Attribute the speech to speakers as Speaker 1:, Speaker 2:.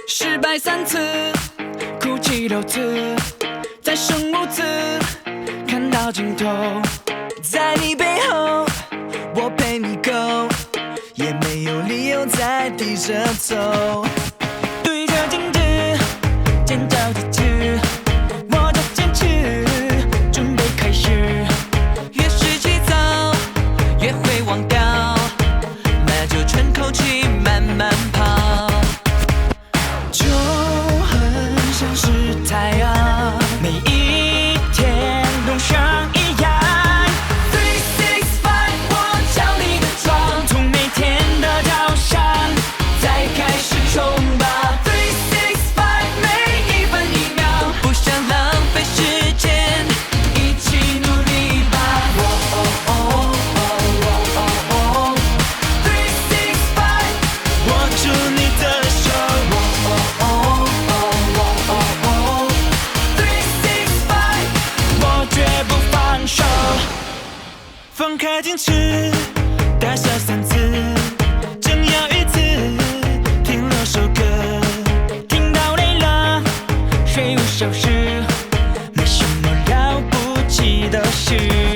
Speaker 1: 失败3次，哭泣6次，再生5次，看到尽头。在你背后，我陪你go，也没有理由再低着头。对着镜子，尖叫几次，我就坚持，准备开始。越是急躁，越会忘掉，那就喘口气，慢慢跑。就很像是太阳，每一天都像一样。365，我敲你的窗，从每天的早上再开始冲吧。365，每一分一秒，不想浪费时间，一起努力吧。365，握住你的手。放开矜持，大笑3次，正要1次，听了首歌，听到累了，睡5小时，没什么了不起的事。